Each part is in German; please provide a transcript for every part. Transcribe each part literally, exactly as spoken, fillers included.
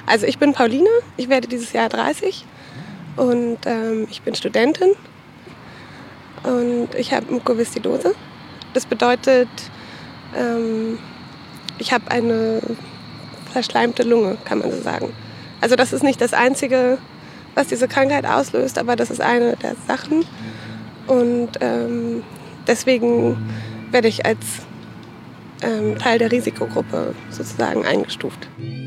Also ich bin Pauline, ich werde dieses Jahr dreißig und ähm, ich bin Studentin und ich habe Mukoviszidose. Das bedeutet, ähm, ich habe eine verschleimte Lunge, kann man so sagen. Also das ist nicht das Einzige, was diese Krankheit auslöst, aber das ist eine der Sachen. Und ähm, deswegen werde ich als ähm, Teil der Risikogruppe sozusagen eingestuft.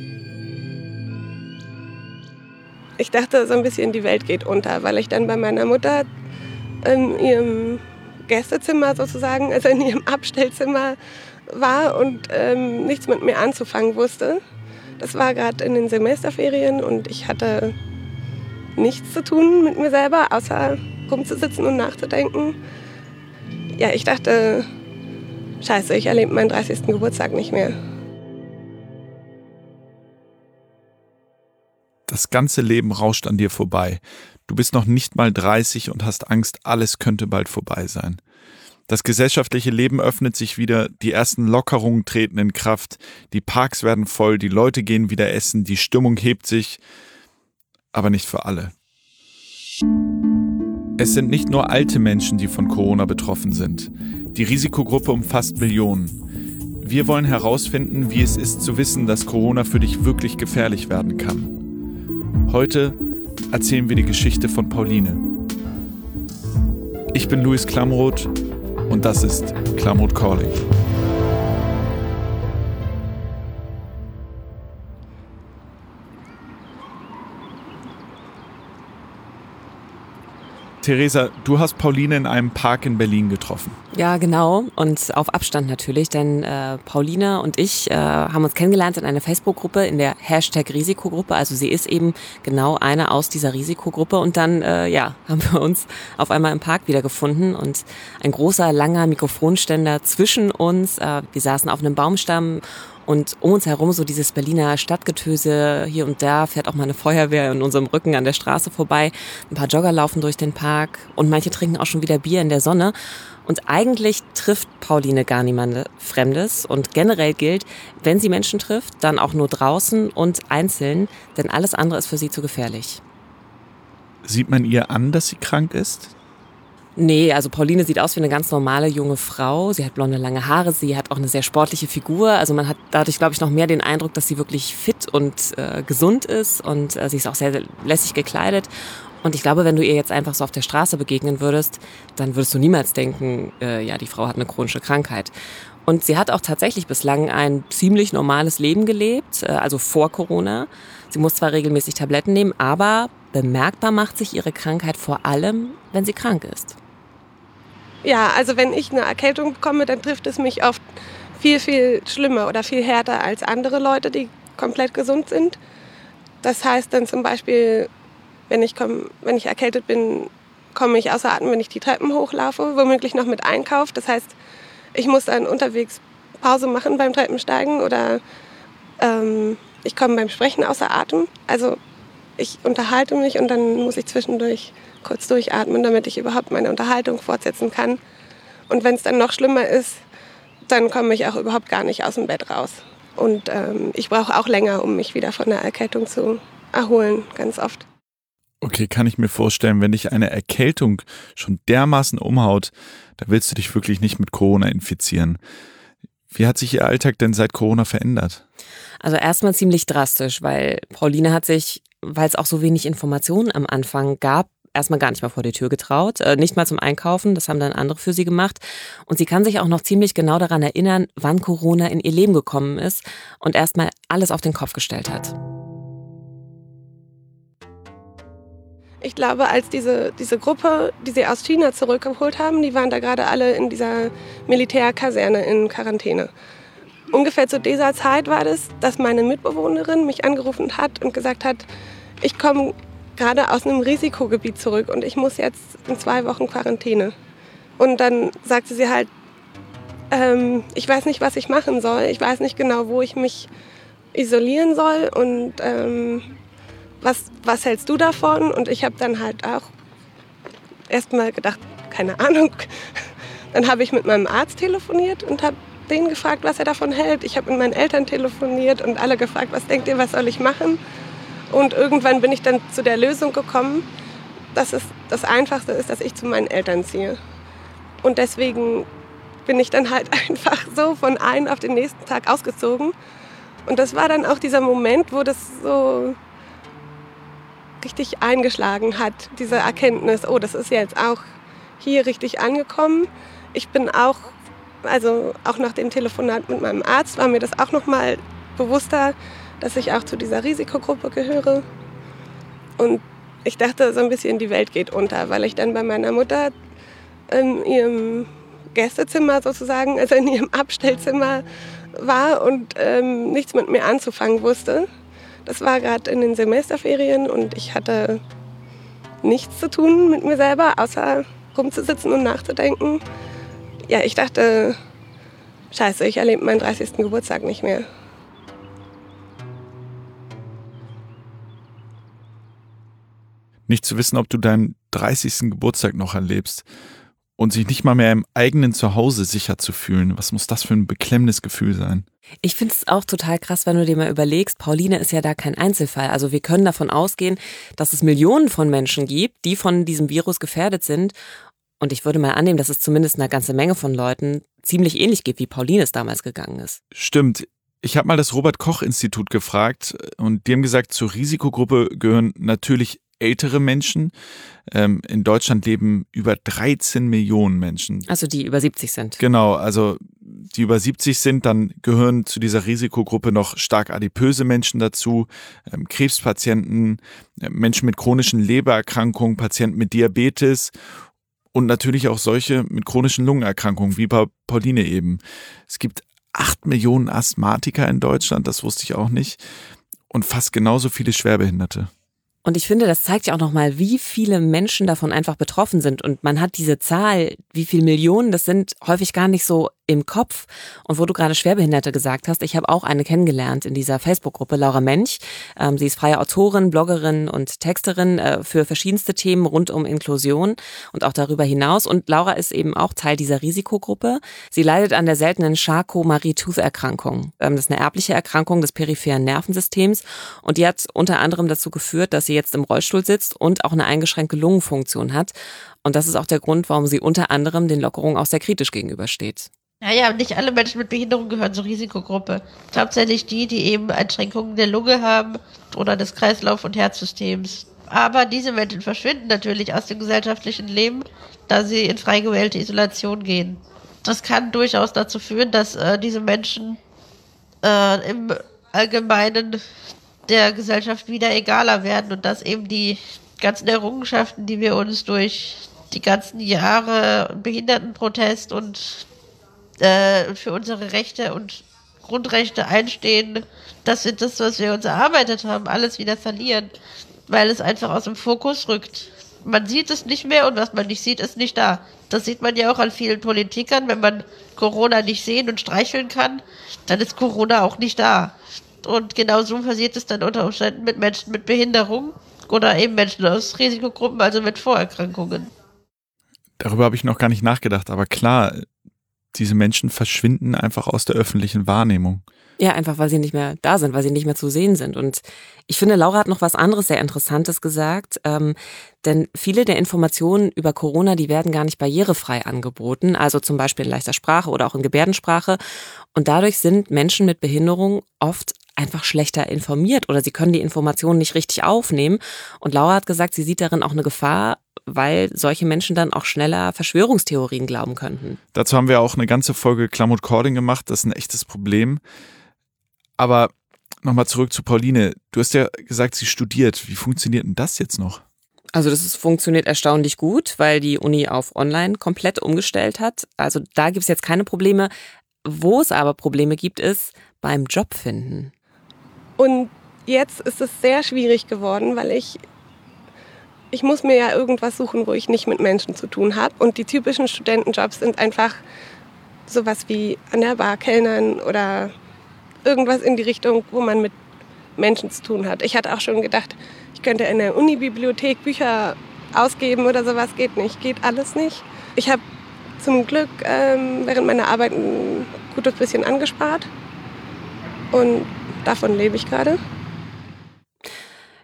Ich dachte so ein bisschen, die Welt geht unter, weil ich dann bei meiner Mutter in ihrem Gästezimmer sozusagen, also in ihrem Abstellzimmer war und ähm, nichts mit mir anzufangen wusste. Das war gerade in den Semesterferien und ich hatte nichts zu tun mit mir selber, außer rumzusitzen und nachzudenken. Ja, ich dachte, scheiße, ich erlebe meinen dreißigsten Geburtstag nicht mehr. Das ganze Leben rauscht an dir vorbei. Du bist noch nicht mal dreißig und hast Angst, alles könnte bald vorbei sein. Das gesellschaftliche Leben öffnet sich wieder, die ersten Lockerungen treten in Kraft, die Parks werden voll, die Leute gehen wieder essen, die Stimmung hebt sich, aber nicht für alle. Es sind nicht nur alte Menschen, die von Corona betroffen sind. Die Risikogruppe umfasst Millionen. Wir wollen herausfinden, wie es ist zu wissen, dass Corona für dich wirklich gefährlich werden kann. Heute erzählen wir die Geschichte von Pauline. Ich bin Luis Klamroth und das ist Klamroth Calling. Theresa, du hast Pauline in einem Park in Berlin getroffen. Ja, genau. Und auf Abstand natürlich, denn äh, Pauline und ich äh, haben uns kennengelernt in einer Facebook-Gruppe, in der Hashtag Risikogruppe. Also sie ist eben genau eine aus dieser Risikogruppe. Und dann äh, ja, haben wir uns auf einmal im Park wiedergefunden und ein großer, langer Mikrofonständer zwischen uns. Äh, wir saßen auf einem Baumstamm. Und um uns herum so dieses Berliner Stadtgetöse, hier und da fährt auch mal eine Feuerwehr in unserem Rücken an der Straße vorbei. Ein paar Jogger laufen durch den Park und manche trinken auch schon wieder Bier in der Sonne. Und eigentlich trifft Pauline gar niemanden Fremdes. Und generell gilt, wenn sie Menschen trifft, dann auch nur draußen und einzeln, denn alles andere ist für sie zu gefährlich. Sieht man ihr an, dass sie krank ist? Nee, also Pauline sieht aus wie eine ganz normale junge Frau. Sie hat blonde, lange Haare, sie hat auch eine sehr sportliche Figur. Also man hat dadurch, glaube ich, noch mehr den Eindruck, dass sie wirklich fit und äh, gesund ist. Und äh, sie ist auch sehr, sehr lässig gekleidet. Und ich glaube, wenn du ihr jetzt einfach so auf der Straße begegnen würdest, dann würdest du niemals denken, äh, ja, die Frau hat eine chronische Krankheit. Und sie hat auch tatsächlich bislang ein ziemlich normales Leben gelebt, äh, also vor Corona. Sie muss zwar regelmäßig Tabletten nehmen, aber bemerkbar macht sich ihre Krankheit vor allem, wenn sie krank ist. Ja, also wenn ich eine Erkältung bekomme, dann trifft es mich oft viel, viel schlimmer oder viel härter als andere Leute, die komplett gesund sind. Das heißt dann zum Beispiel, wenn ich, komm, wenn ich erkältet bin, komme ich außer Atem, wenn ich die Treppen hochlaufe, womöglich noch mit Einkauf. Das heißt, ich muss dann unterwegs Pause machen beim Treppensteigen oder ähm, ich komme beim Sprechen außer Atem. Also ich unterhalte mich und dann muss ich zwischendurch kurz durchatmen, damit ich überhaupt meine Unterhaltung fortsetzen kann. Und wenn es dann noch schlimmer ist, dann komme ich auch überhaupt gar nicht aus dem Bett raus. Und ähm, ich brauche auch länger, um mich wieder von der Erkältung zu erholen, ganz oft. Okay, kann ich mir vorstellen, wenn dich eine Erkältung schon dermaßen umhaut, da willst du dich wirklich nicht mit Corona infizieren. Wie hat sich Ihr Alltag denn seit Corona verändert? Also erstmal ziemlich drastisch, weil Pauline hat sich, weil es auch so wenig Informationen am Anfang gab, erstmal gar nicht mal vor die Tür getraut, äh, nicht mal zum Einkaufen, das haben dann andere für sie gemacht. Und sie kann sich auch noch ziemlich genau daran erinnern, wann Corona in ihr Leben gekommen ist und erstmal alles auf den Kopf gestellt hat. Ich glaube, als diese, diese Gruppe, die sie aus China zurückgeholt haben, die waren da gerade alle in dieser Militärkaserne in Quarantäne. Ungefähr zu dieser Zeit war das, dass meine Mitbewohnerin mich angerufen hat und gesagt hat, ich komme gerade aus einem Risikogebiet zurück und ich muss jetzt in zwei Wochen Quarantäne. Und dann sagte sie halt, ähm, ich weiß nicht, was ich machen soll. Ich weiß nicht genau, wo ich mich isolieren soll und ähm, was, was hältst du davon? Und ich habe dann halt auch erstmal gedacht, keine Ahnung. Dann habe ich mit meinem Arzt telefoniert und habe den gefragt, was er davon hält. Ich habe mit meinen Eltern telefoniert und alle gefragt, was denkt ihr, was soll ich machen? Und irgendwann bin ich dann zu der Lösung gekommen, dass es das Einfachste ist, dass ich zu meinen Eltern ziehe. Und deswegen bin ich dann halt einfach so von einem auf den nächsten Tag ausgezogen. Und das war dann auch dieser Moment, wo das so richtig eingeschlagen hat, diese Erkenntnis, oh, das ist jetzt auch hier richtig angekommen. Ich bin auch, also auch nach dem Telefonat mit meinem Arzt war mir das auch noch mal bewusster, dass ich auch zu dieser Risikogruppe gehöre. Und ich dachte so ein bisschen, die Welt geht unter, weil ich dann bei meiner Mutter in ihrem Gästezimmer sozusagen, also in ihrem Abstellzimmer war und ähm, nichts mit mir anzufangen wusste. Das war gerade in den Semesterferien und ich hatte nichts zu tun mit mir selber, außer rumzusitzen und nachzudenken. Ja, ich dachte, scheiße, ich erlebe meinen dreißigsten Geburtstag nicht mehr. Nicht zu wissen, ob du deinen dreißigsten Geburtstag noch erlebst und sich nicht mal mehr im eigenen Zuhause sicher zu fühlen. Was muss das für ein beklemmendes Gefühl sein? Ich finde es auch total krass, wenn du dir mal überlegst, Pauline ist ja da kein Einzelfall. Also wir können davon ausgehen, dass es Millionen von Menschen gibt, die von diesem Virus gefährdet sind. Und ich würde mal annehmen, dass es zumindest eine ganze Menge von Leuten ziemlich ähnlich geht, wie Pauline es damals gegangen ist. Stimmt. Ich habe mal das Robert-Koch-Institut gefragt und die haben gesagt, zur Risikogruppe gehören natürlich ältere Menschen. Ähm, in Deutschland leben über dreizehn Millionen Menschen. Also die über siebzig sind. Genau, also die über siebzig sind, dann gehören zu dieser Risikogruppe noch stark adipöse Menschen dazu, ähm, Krebspatienten, äh, Menschen mit chronischen Lebererkrankungen, Patienten mit Diabetes und natürlich auch solche mit chronischen Lungenerkrankungen, wie bei Pauline eben. Es gibt acht Millionen Asthmatiker in Deutschland, das wusste ich auch nicht, und fast genauso viele Schwerbehinderte. Und ich finde, das zeigt ja auch nochmal, wie viele Menschen davon einfach betroffen sind. Und man hat diese Zahl, wie viele Millionen das sind, häufig gar nicht so im Kopf. Und wo du gerade Schwerbehinderte gesagt hast, ich habe auch eine kennengelernt in dieser Facebook-Gruppe, Laura Mench. Ähm, sie ist freie Autorin, Bloggerin und Texterin äh, für verschiedenste Themen rund um Inklusion und auch darüber hinaus. Und Laura ist eben auch Teil dieser Risikogruppe. Sie leidet an der seltenen Charcot-Marie-Tooth-Erkrankung. Ähm, das ist eine erbliche Erkrankung des peripheren Nervensystems. Und die hat unter anderem dazu geführt, dass sie jetzt im Rollstuhl sitzt und auch eine eingeschränkte Lungenfunktion hat. Und das ist auch der Grund, warum sie unter anderem den Lockerungen auch sehr kritisch gegenübersteht. Naja, nicht alle Menschen mit Behinderung gehören zur Risikogruppe. Hauptsächlich die, die eben Einschränkungen der Lunge haben oder des Kreislauf- und Herzsystems. Aber diese Menschen verschwinden natürlich aus dem gesellschaftlichen Leben, da sie in frei gewählte Isolation gehen. Das kann durchaus dazu führen, dass äh, diese Menschen äh, im Allgemeinen der Gesellschaft wieder egaler werden und dass eben die ganzen Errungenschaften, die wir uns durch die ganzen Jahre Behindertenprotest und äh, für unsere Rechte und Grundrechte einstehen, dass wir das, was wir uns erarbeitet haben, alles wieder verlieren, weil es einfach aus dem Fokus rückt. Man sieht es nicht mehr und was man nicht sieht, ist nicht da. Das sieht man ja auch an vielen Politikern. Wenn man Corona nicht sehen und streicheln kann, dann ist Corona auch nicht da. Und genau so passiert es dann unter Umständen mit Menschen mit Behinderung oder eben Menschen aus Risikogruppen, also mit Vorerkrankungen. Darüber habe ich noch gar nicht nachgedacht, aber klar, diese Menschen verschwinden einfach aus der öffentlichen Wahrnehmung. Ja, einfach weil sie nicht mehr da sind, weil sie nicht mehr zu sehen sind. Und ich finde, Laura hat noch was anderes sehr Interessantes gesagt, ähm, denn viele der Informationen über Corona, die werden gar nicht barrierefrei angeboten, also zum Beispiel in leichter Sprache oder auch in Gebärdensprache. Und dadurch sind Menschen mit Behinderung oft einfach schlechter informiert oder sie können die Informationen nicht richtig aufnehmen. Und Laura hat gesagt, sie sieht darin auch eine Gefahr, weil solche Menschen dann auch schneller Verschwörungstheorien glauben könnten. Dazu haben wir auch eine ganze Folge Klamut Cording gemacht, das ist ein echtes Problem. Aber nochmal zurück zu Pauline. Du hast ja gesagt, sie studiert. Wie funktioniert denn das jetzt noch? Also das ist, funktioniert erstaunlich gut, weil die Uni auf Online komplett umgestellt hat. Also da gibt es jetzt keine Probleme. Wo es aber Probleme gibt, ist beim Jobfinden. Und jetzt ist es sehr schwierig geworden, weil ich, ich muss mir ja irgendwas suchen, wo ich nicht mit Menschen zu tun habe. Und die typischen Studentenjobs sind einfach sowas wie an der Bar kellnern oder irgendwas in die Richtung, wo man mit Menschen zu tun hat. Ich hatte auch schon gedacht, ich könnte in der Unibibliothek Bücher ausgeben oder sowas. Geht nicht, geht alles nicht. Ich habe zum Glück ähm, während meiner Arbeit ein gutes bisschen angespart und davon lebe ich gerade.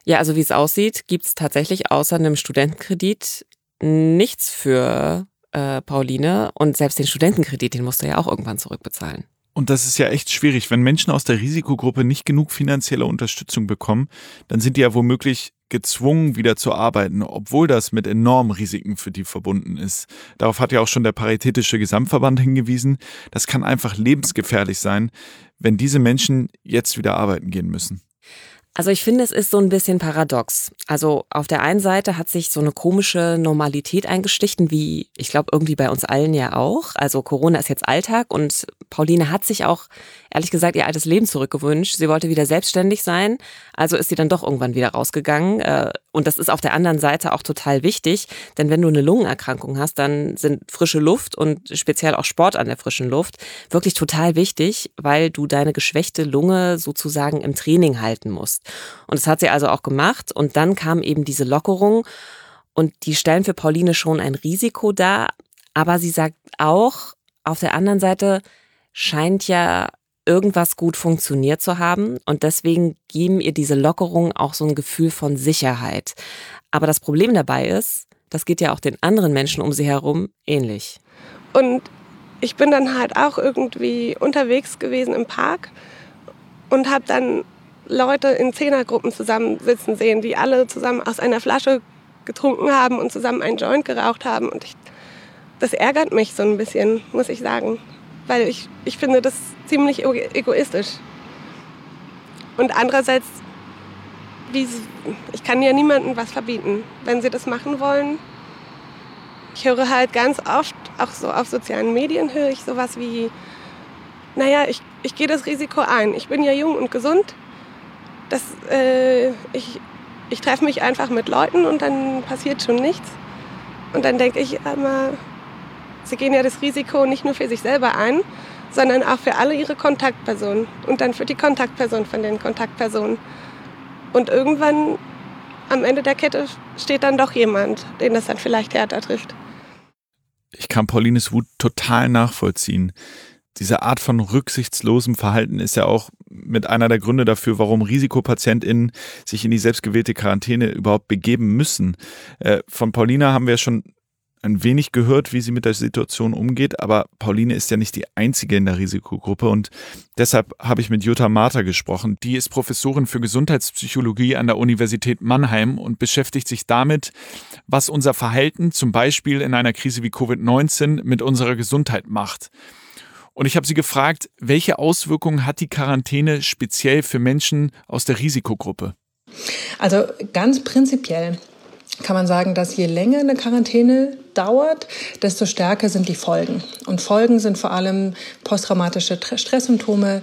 Ja, also wie es aussieht, gibt es tatsächlich außer einem Studentenkredit nichts für äh, Pauline. Und selbst den Studentenkredit, den musst du ja auch irgendwann zurückbezahlen. Und das ist ja echt schwierig. Wenn Menschen aus der Risikogruppe nicht genug finanzielle Unterstützung bekommen, dann sind die ja womöglich gezwungen, wieder zu arbeiten, obwohl das mit enormen Risiken für die verbunden ist. Darauf hat ja auch schon der Paritätische Gesamtverband hingewiesen. Das kann einfach lebensgefährlich sein, wenn diese Menschen jetzt wieder arbeiten gehen müssen. Also ich finde, es ist so ein bisschen paradox. Also auf der einen Seite hat sich so eine komische Normalität eingestichen, wie ich glaube irgendwie bei uns allen ja auch. Also Corona ist jetzt Alltag und Pauline hat sich auch, ehrlich gesagt, ihr altes Leben zurückgewünscht. Sie wollte wieder selbstständig sein, also ist sie dann doch irgendwann wieder rausgegangen. Und das ist auf der anderen Seite auch total wichtig, denn wenn du eine Lungenerkrankung hast, dann sind frische Luft und speziell auch Sport an der frischen Luft wirklich total wichtig, weil du deine geschwächte Lunge sozusagen im Training halten musst. Und das hat sie also auch gemacht und dann kam eben diese Lockerung und die stellen für Pauline schon ein Risiko dar, aber sie sagt auch, auf der anderen Seite scheint ja irgendwas gut funktioniert zu haben und deswegen geben ihr diese Lockerungen auch so ein Gefühl von Sicherheit. Aber das Problem dabei ist, das geht ja auch den anderen Menschen um sie herum ähnlich. Und ich bin dann halt auch irgendwie unterwegs gewesen im Park und habe dann Leute in Zehnergruppen zusammensitzen sehen, die alle zusammen aus einer Flasche getrunken haben und zusammen einen Joint geraucht haben. Und ich, das ärgert mich so ein bisschen, muss ich sagen. Weil ich, ich finde das ziemlich egoistisch. Und andererseits, wie, ich kann ja niemandem was verbieten. Wenn sie das machen wollen, ich höre halt ganz oft, auch so auf sozialen Medien höre ich sowas wie, naja, ich, ich gehe das Risiko ein. Ich bin ja jung und gesund. Das, äh, ich, ich treffe mich einfach mit Leuten und dann passiert schon nichts. Und dann denke ich immer, sie gehen ja das Risiko nicht nur für sich selber ein, sondern auch für alle ihre Kontaktpersonen und dann für die Kontaktperson von den Kontaktpersonen. Und irgendwann am Ende der Kette steht dann doch jemand, den das dann vielleicht härter trifft. Ich kann Paulines Wut total nachvollziehen. Diese Art von rücksichtslosem Verhalten ist ja auch mit einer der Gründe dafür, warum RisikopatientInnen sich in die selbstgewählte Quarantäne überhaupt begeben müssen. Äh, von Paulina haben wir schon ein wenig gehört, wie sie mit der Situation umgeht, aber Pauline ist ja nicht die einzige in der Risikogruppe und deshalb habe ich mit Jutta Marter gesprochen. Die ist Professorin für Gesundheitspsychologie an der Universität Mannheim und beschäftigt sich damit, was unser Verhalten zum Beispiel in einer Krise wie Covid neunzehn mit unserer Gesundheit macht. Und ich habe sie gefragt, welche Auswirkungen hat die Quarantäne speziell für Menschen aus der Risikogruppe? Also ganz prinzipiell kann man sagen, dass je länger eine Quarantäne dauert, desto stärker sind die Folgen. Und Folgen sind vor allem posttraumatische Stresssymptome,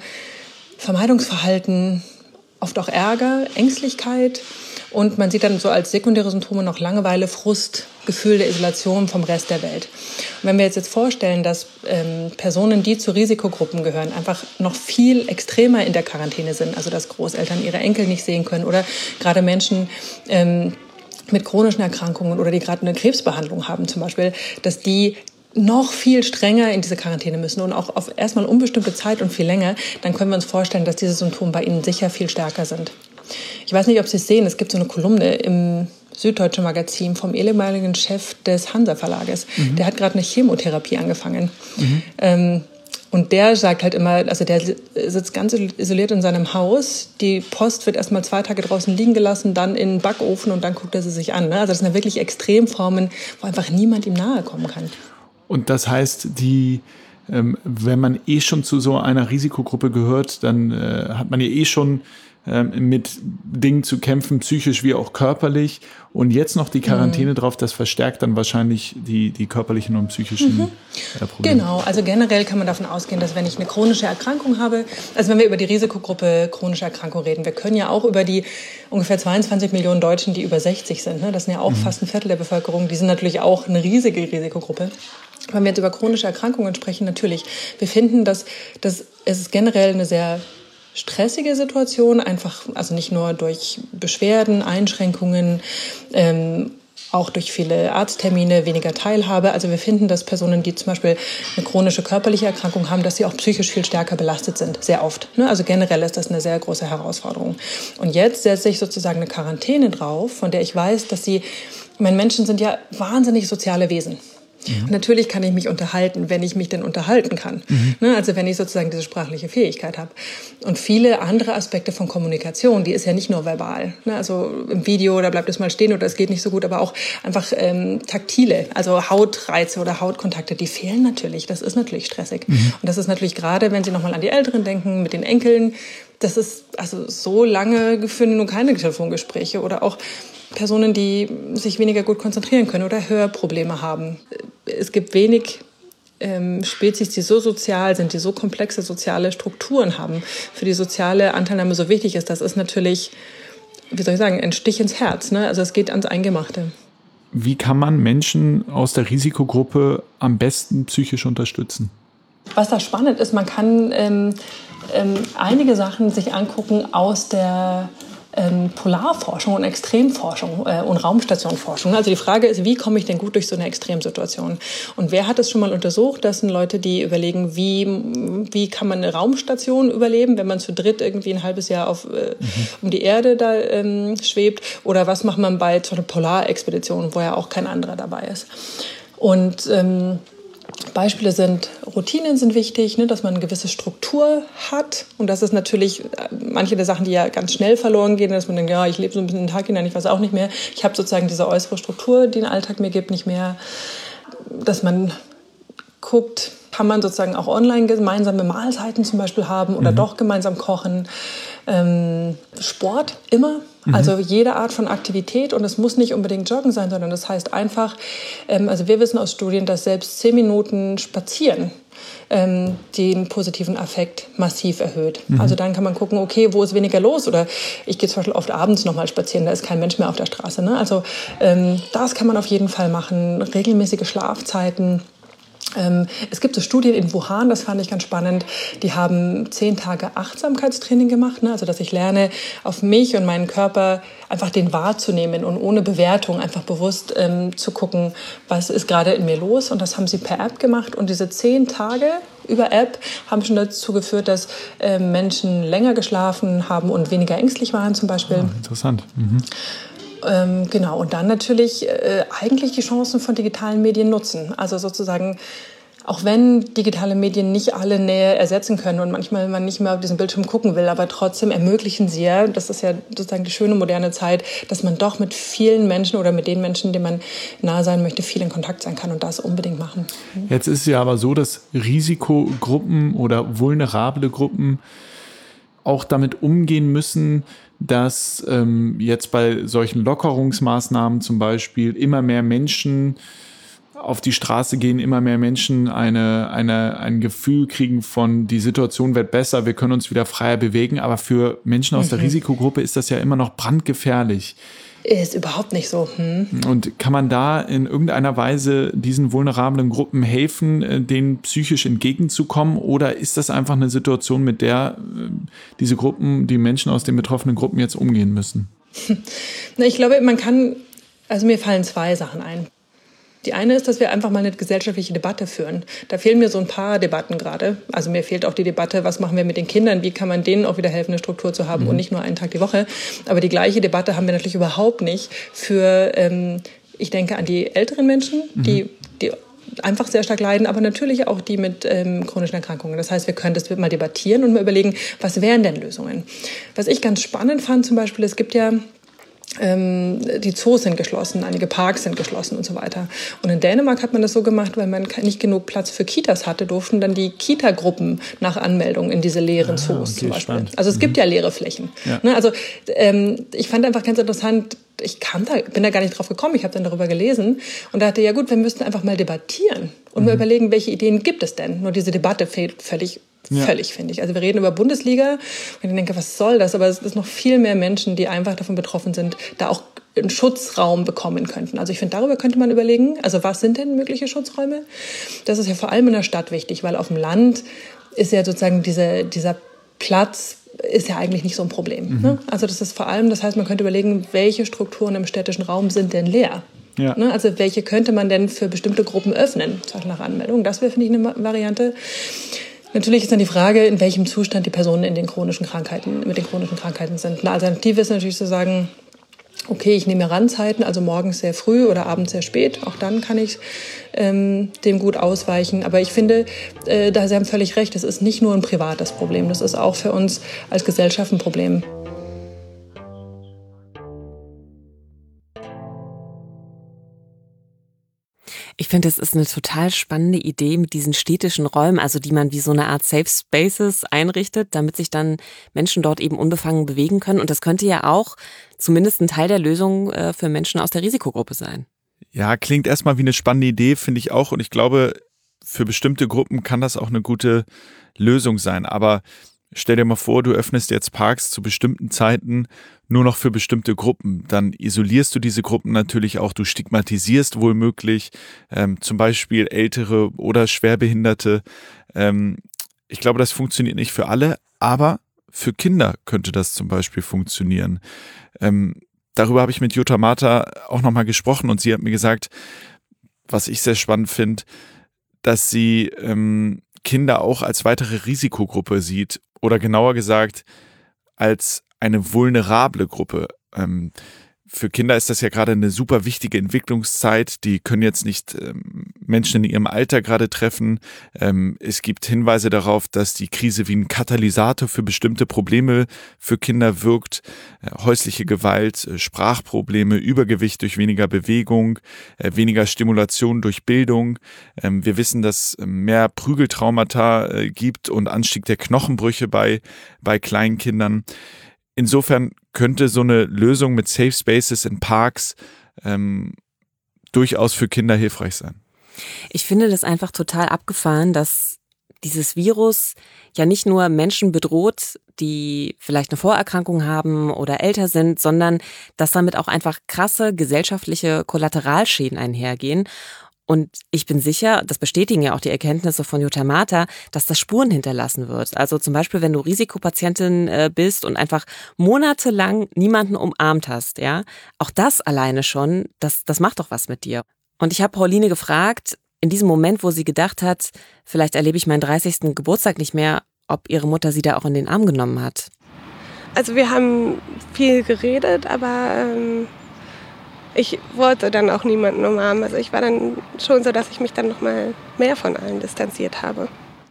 Vermeidungsverhalten, oft auch Ärger, Ängstlichkeit. Und man sieht dann so als sekundäre Symptome noch Langeweile, Frust, Gefühl der Isolation vom Rest der Welt. Und wenn wir jetzt, jetzt vorstellen, dass ähm, Personen, die zu Risikogruppen gehören, einfach noch viel extremer in der Quarantäne sind, also dass Großeltern ihre Enkel nicht sehen können oder gerade Menschen ähm, mit chronischen Erkrankungen oder die gerade eine Krebsbehandlung haben zum Beispiel, dass die noch viel strenger in diese Quarantäne müssen und auch auf erstmal unbestimmte Zeit und viel länger, dann können wir uns vorstellen, dass diese Symptome bei ihnen sicher viel stärker sind. Ich weiß nicht, ob Sie es sehen, es gibt so eine Kolumne im Süddeutschen Magazin vom ehemaligen Chef des Hansa-Verlages. Mhm. Der hat gerade eine Chemotherapie angefangen. Mhm. Ähm, Und der sagt halt immer, also der sitzt ganz isoliert in seinem Haus. Die Post wird erst mal zwei Tage draußen liegen gelassen, dann in den Backofen und dann guckt er sie sich an. Also das sind ja wirklich Extremformen, wo einfach niemand ihm nahe kommen kann. Und das heißt, die, ähm, wenn man eh schon zu so einer Risikogruppe gehört, dann äh, hat man ja eh schon ähm, mit Dingen zu kämpfen, psychisch wie auch körperlich. Und jetzt noch die Quarantäne mhm. drauf, das verstärkt dann wahrscheinlich die, die körperlichen und psychischen mhm. äh, Probleme. Genau, also generell kann man davon ausgehen, dass wenn ich eine chronische Erkrankung habe, also wenn wir über die Risikogruppe chronische Erkrankung reden, wir können ja auch über die ungefähr zweiundzwanzig Millionen Deutschen, die über sechzig sind, ne, das sind ja auch mhm. fast ein Viertel der Bevölkerung, die sind natürlich auch eine riesige Risikogruppe. Wenn wir jetzt über chronische Erkrankungen sprechen, natürlich, wir finden, dass, dass es generell eine sehr stressige Situation, einfach, also nicht nur durch Beschwerden, Einschränkungen, ähm, auch durch viele Arzttermine, weniger Teilhabe. Also wir finden, dass Personen, die zum Beispiel eine chronische körperliche Erkrankung haben, dass sie auch psychisch viel stärker belastet sind, sehr oft. Also generell ist das eine sehr große Herausforderung. Und jetzt setze ich sozusagen eine Quarantäne drauf, von der ich weiß, dass sie, ich meine, Menschen sind ja wahnsinnig soziale Wesen. Mhm. Natürlich kann ich mich unterhalten, wenn ich mich denn unterhalten kann. Mhm. Also wenn ich sozusagen diese sprachliche Fähigkeit habe. Und viele andere Aspekte von Kommunikation, die ist ja nicht nur verbal. Also im Video, da bleibt es mal stehen oder es geht nicht so gut, aber auch einfach ähm, taktile, also Hautreize oder Hautkontakte, die fehlen natürlich. Das ist natürlich stressig. Mhm. Und das ist natürlich gerade, wenn Sie nochmal an die Älteren denken, mit den Enkeln, das ist also so lange führen nun keine Telefongespräche oder auch Personen, die sich weniger gut konzentrieren können oder Hörprobleme haben. Es gibt wenig ähm, Spezies, die so sozial sind, die so komplexe soziale Strukturen haben, für die soziale Anteilnahme so wichtig ist. Das ist natürlich, wie soll ich sagen, ein Stich ins Herz. Ne? Also es geht ans Eingemachte. Wie kann man Menschen aus der Risikogruppe am besten psychisch unterstützen? Was da spannend ist, man kann ähm, ähm, einige Sachen sich angucken aus der Ähm, Polarforschung und Extremforschung äh, und Raumstationforschung. Also die Frage ist, wie komme ich denn gut durch so eine Extremsituation? Und wer hat es schon mal untersucht? Das sind Leute, die überlegen, wie, wie kann man eine Raumstation überleben, wenn man zu dritt irgendwie ein halbes Jahr auf, äh, mhm. um die Erde da ähm, schwebt? Oder was macht man bei so einer Polarexpedition, wo ja auch kein anderer dabei ist? Und ähm, Beispiele sind, Routinen sind wichtig, ne, dass man eine gewisse Struktur hat. Und das ist natürlich manche der Sachen, die ja ganz schnell verloren gehen, dass man denkt, ja, ich lebe so ein bisschen den Tag hinein, ich weiß auch nicht mehr. Ich habe sozusagen diese äußere Struktur, die den Alltag mir gibt, nicht mehr. Dass man guckt, kann man sozusagen auch online gemeinsame Mahlzeiten zum Beispiel haben oder mhm. doch gemeinsam kochen. Ähm, Sport immer. Mhm. Also jede Art von Aktivität, und es muss nicht unbedingt Joggen sein, sondern das heißt einfach, ähm, also wir wissen aus Studien, dass selbst zehn Minuten Spazieren ähm, den positiven Affekt massiv erhöht. Mhm. Also dann kann man gucken, okay, wo ist weniger los? Oder ich gehe zum Beispiel oft abends nochmal spazieren, da ist kein Mensch mehr auf der Straße. Ne? Also ähm, das kann man auf jeden Fall machen. Regelmäßige Schlafzeiten. Ähm, es gibt so Studien in Wuhan, das fand ich ganz spannend, die haben zehn Tage Achtsamkeitstraining gemacht, ne? Also dass ich lerne, auf mich und meinen Körper einfach den wahrzunehmen und ohne Bewertung einfach bewusst ähm, zu gucken, was ist gerade in mir los. Und das haben sie per App gemacht. Und diese zehn Tage über App haben schon dazu geführt, dass äh, Menschen länger geschlafen haben und weniger ängstlich waren zum Beispiel. Oh, interessant. Mhm. Ähm, genau, und dann natürlich äh, eigentlich die Chancen von digitalen Medien nutzen. Also sozusagen, auch wenn digitale Medien nicht alle Nähe ersetzen können und manchmal man nicht mehr auf diesen Bildschirm gucken will, aber trotzdem ermöglichen sie ja, das ist ja sozusagen die schöne moderne Zeit, dass man doch mit vielen Menschen oder mit den Menschen, denen man nahe sein möchte, viel in Kontakt sein kann und das unbedingt machen. Jetzt ist es ja aber so, dass Risikogruppen oder vulnerable Gruppen auch damit umgehen müssen, dass ähm, jetzt bei solchen Lockerungsmaßnahmen zum Beispiel immer mehr Menschen auf die Straße gehen, immer mehr Menschen eine, eine, ein Gefühl kriegen von, die Situation wird besser, wir können uns wieder freier bewegen. Aber für Menschen aus mhm. der Risikogruppe ist das ja immer noch brandgefährlich. Ist überhaupt nicht so. Hm. Und kann man da in irgendeiner Weise diesen vulnerablen Gruppen helfen, denen psychisch entgegenzukommen? Oder ist das einfach eine Situation, mit der diese Gruppen, die Menschen aus den betroffenen Gruppen jetzt umgehen müssen? Na, ich glaube, man kann, also mir fallen zwei Sachen ein. Die eine ist, dass wir einfach mal eine gesellschaftliche Debatte führen. Da fehlen mir so ein paar Debatten gerade. Also mir fehlt auch die Debatte, was machen wir mit den Kindern? Wie kann man denen auch wieder helfen, eine Struktur zu haben mhm. und nicht nur einen Tag die Woche? Aber die gleiche Debatte haben wir natürlich überhaupt nicht für, ähm, ich denke an die älteren Menschen, mhm. die, die einfach sehr stark leiden, aber natürlich auch die mit ähm, chronischen Erkrankungen. Das heißt, wir können das mal debattieren und mal überlegen, was wären denn Lösungen? Was ich ganz spannend fand zum Beispiel, es gibt ja Ähm, die Zoos sind geschlossen, einige Parks sind geschlossen und so weiter. Und in Dänemark hat man das so gemacht, weil man nicht genug Platz für Kitas hatte, durften dann die Kita-Gruppen nach Anmeldung in diese leeren Zoos ah, okay, zum Beispiel. Spannend. Also es mhm. gibt ja leere Flächen. Ja. Ne, also ähm, ich fand einfach ganz interessant, ich kam da, bin da gar nicht drauf gekommen, ich habe dann darüber gelesen und dachte, ja gut, wir müssten einfach mal debattieren und mhm. mal überlegen, welche Ideen gibt es denn? Nur diese Debatte fehlt völlig Ja. Völlig, finde ich. Also wir reden über Bundesliga und ich denke, was soll das? Aber es ist noch viel mehr Menschen, die einfach davon betroffen sind, da auch einen Schutzraum bekommen könnten. Also ich finde, darüber könnte man überlegen, also was sind denn mögliche Schutzräume? Das ist ja vor allem in der Stadt wichtig, weil auf dem Land ist ja sozusagen diese, dieser Platz ist ja eigentlich nicht so ein Problem. Mhm. Ne? Also das ist vor allem, das heißt, man könnte überlegen, welche Strukturen im städtischen Raum sind denn leer? Ja. Ne? Also welche könnte man denn für bestimmte Gruppen öffnen, zum Beispiel nach Anmeldung? Das wäre, finde ich, eine Variante. Natürlich ist dann die Frage, in welchem Zustand die Personen in den chronischen Krankheiten, mit den chronischen Krankheiten sind. Eine Alternative ist natürlich zu sagen, okay, ich nehme Randzeiten, also morgens sehr früh oder abends sehr spät. Auch dann kann ich ähm, dem gut ausweichen. Aber ich finde, äh, da Sie haben völlig recht, das ist nicht nur ein privates Problem. Das ist auch für uns als Gesellschaft ein Problem. Ich finde, es ist eine total spannende Idee mit diesen städtischen Räumen, also die man wie so eine Art Safe Spaces einrichtet, damit sich dann Menschen dort eben unbefangen bewegen können. Und das könnte ja auch zumindest ein Teil der Lösung äh, für Menschen aus der Risikogruppe sein. Ja, klingt erstmal wie eine spannende Idee, finde ich auch. Und ich glaube, für bestimmte Gruppen kann das auch eine gute Lösung sein. Aber stell dir mal vor, du öffnest jetzt Parks zu bestimmten Zeiten nur noch für bestimmte Gruppen. Dann isolierst du diese Gruppen natürlich auch. Du stigmatisierst womöglich ähm, zum Beispiel Ältere oder Schwerbehinderte. Ähm, ich glaube, das funktioniert nicht für alle, aber für Kinder könnte das zum Beispiel funktionieren. Ähm, darüber habe ich mit Jutta Marta auch nochmal gesprochen und sie hat mir gesagt, was ich sehr spannend finde, dass sie ähm, Kinder auch als weitere Risikogruppe sieht oder genauer gesagt als eine vulnerable Gruppe. Ähm, für Kinder ist das ja gerade eine super wichtige Entwicklungszeit. Die können jetzt nicht ähm, Menschen in ihrem Alter gerade treffen. Ähm, es gibt Hinweise darauf, dass die Krise wie ein Katalysator für bestimmte Probleme für Kinder wirkt. Äh, häusliche Gewalt, äh, Sprachprobleme, Übergewicht durch weniger Bewegung, äh, weniger Stimulation durch Bildung. Ähm, wir wissen, dass es mehr Prügeltraumata äh, gibt und Anstieg der Knochenbrüche bei, bei kleinen Kindern. Insofern könnte so eine Lösung mit Safe Spaces in Parks ähm, durchaus für Kinder hilfreich sein. Ich finde das einfach total abgefahren, dass dieses Virus ja nicht nur Menschen bedroht, die vielleicht eine Vorerkrankung haben oder älter sind, sondern dass damit auch einfach krasse gesellschaftliche Kollateralschäden einhergehen. Und ich bin sicher, das bestätigen ja auch die Erkenntnisse von Jutta Marta, dass das Spuren hinterlassen wird. Also zum Beispiel, wenn du Risikopatientin bist und einfach monatelang niemanden umarmt hast, ja, auch das alleine schon, das, das macht doch was mit dir. Und ich habe Pauline gefragt, in diesem Moment, wo sie gedacht hat, vielleicht erlebe ich meinen dreißigsten Geburtstag nicht mehr, ob ihre Mutter sie da auch in den Arm genommen hat. Also wir haben viel geredet, aber ähm ich wollte dann auch niemanden umarmen. Also ich war dann schon so, dass ich mich dann noch mal mehr von allen distanziert habe.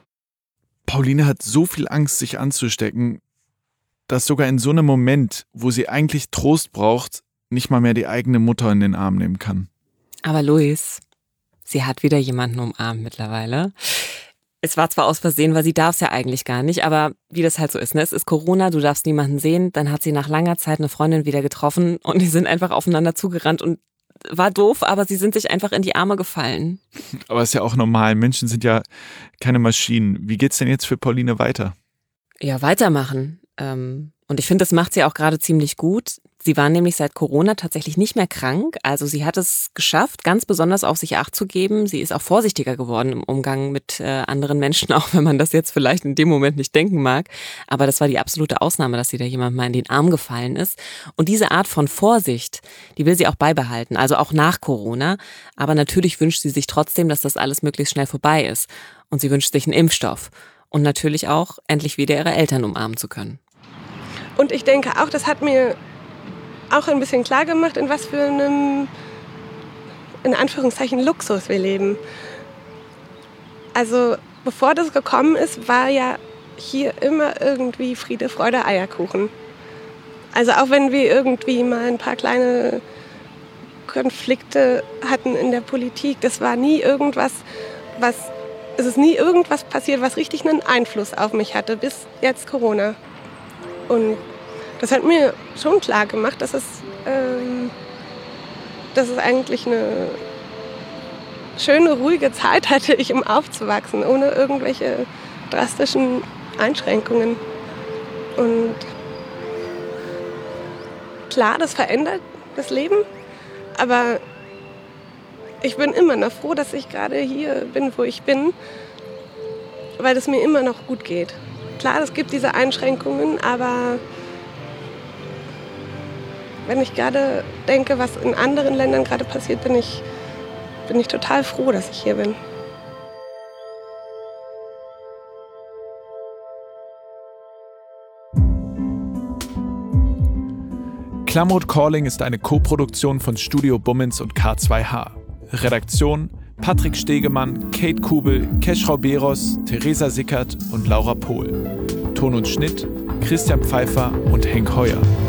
Pauline hat so viel Angst, sich anzustecken, dass sogar in so einem Moment, wo sie eigentlich Trost braucht, nicht mal mehr die eigene Mutter in den Arm nehmen kann. Aber Luis, sie hat wieder jemanden umarmt mittlerweile. Es war zwar aus Versehen, weil sie darf es ja eigentlich gar nicht, aber wie das halt so ist, ne? Es ist Corona, du darfst niemanden sehen. Dann hat sie nach langer Zeit eine Freundin wieder getroffen und die sind einfach aufeinander zugerannt und war doof, aber sie sind sich einfach in die Arme gefallen. Aber ist ja auch normal. Menschen sind ja keine Maschinen. Wie geht's denn jetzt für Pauline weiter? Ja, weitermachen. Ähm, und ich finde, das macht sie auch gerade ziemlich gut. Sie war nämlich seit Corona tatsächlich nicht mehr krank. Also sie hat es geschafft, ganz besonders auf sich Acht zu geben. Sie ist auch vorsichtiger geworden im Umgang mit äh, anderen Menschen, auch wenn man das jetzt vielleicht in dem Moment nicht denken mag. Aber das war die absolute Ausnahme, dass sie da jemand mal in den Arm gefallen ist. Und diese Art von Vorsicht, die will sie auch beibehalten, also auch nach Corona. Aber natürlich wünscht sie sich trotzdem, dass das alles möglichst schnell vorbei ist. Und sie wünscht sich einen Impfstoff. Und natürlich auch, endlich wieder ihre Eltern umarmen zu können. Und ich denke auch, das hat mir auch ein bisschen klar gemacht, in was für einem, in Anführungszeichen, Luxus wir leben. Also bevor das gekommen ist, war ja hier immer irgendwie Friede, Freude, Eierkuchen. Also auch wenn wir irgendwie mal ein paar kleine Konflikte hatten in der Politik, das war nie irgendwas, was, es ist nie irgendwas passiert, was richtig einen Einfluss auf mich hatte, bis jetzt Corona. Und das hat mir schon klar gemacht, dass es, ähm, dass es eigentlich eine schöne, ruhige Zeit hatte, ich um aufzuwachsen, ohne irgendwelche drastischen Einschränkungen. Und klar, das verändert das Leben, aber ich bin immer noch froh, dass ich gerade hier bin, wo ich bin, weil es mir immer noch gut geht. Klar, es gibt diese Einschränkungen, aber wenn ich gerade denke, was in anderen Ländern gerade passiert, bin ich, bin ich total froh, dass ich hier bin. Klamroth Calling ist eine Koproduktion von Studio Bummens und K zwei H. Redaktion Patrick Stegemann, Kate Kubel, Keschrau Beros, Theresa Sickert und Laura Pohl. Ton und Schnitt Christian Pfeiffer und Henk Heuer.